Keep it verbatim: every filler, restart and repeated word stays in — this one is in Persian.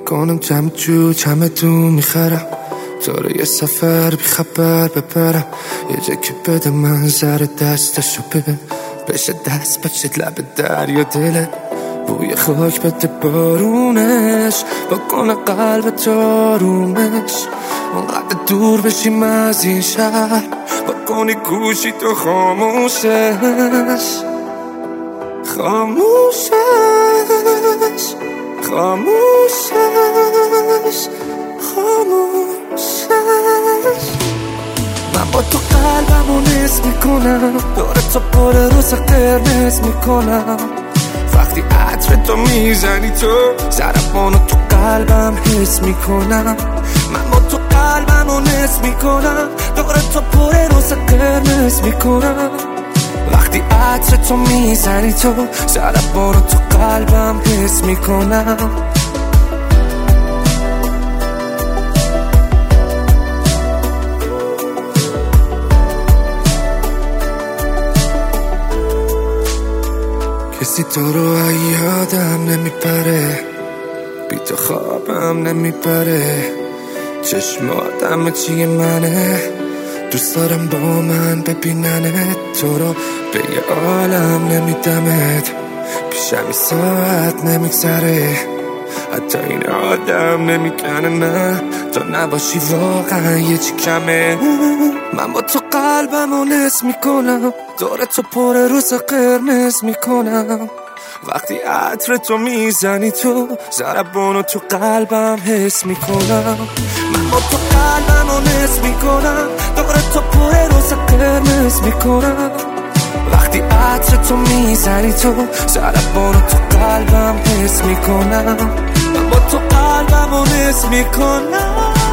میکنم جمع جو جمع دو میخرم تو رو یه سفر بی خبر بپرم یه جا که بده منظر دستشو ببین بشه دست بشه لب دریا دلت بوی خاک بده بارونش بکنه قلب تو آرومش اونقدر دور بشیم از این شهر بکنی گوشی تو خاموشش خاموشش خاموشش خاموشش من با تو قلبمو نصف میکنم داره تا پر روز قرمز میکنم وقتی عطر تو میزنی تو ضربانو تو قلبم حس میکنم من با تو قلبمو نصف میکنم داره تا پر روز قرمز میکنم وقتی عطر تو میزنی تو ضربانو تو قلبم حس میکنم کسی تو رو یادم نمیپره بی تو خوابم نمیبره چشماتم چیه منه دوست دارم با من ببیننت تو رو به یه عالم نمیدمت پیشمی ساعت نمیگذره حتی این آدم نمیکنه نه تو نباشی واقعا یه چی کمه من با تو قلبمو نصف میکنم داره تو پر روز قرمز میکنم وقتی عطر تو میزنی تو ضربانو تو قلبم حس میکنم من با تو قلبمو نصف میکنم داره تو پر روز قرمز میکنم وقتی عطر تو میزنی تو ضربانو تو قلبم حس میکنم من با تو قلبمو نصف میکنم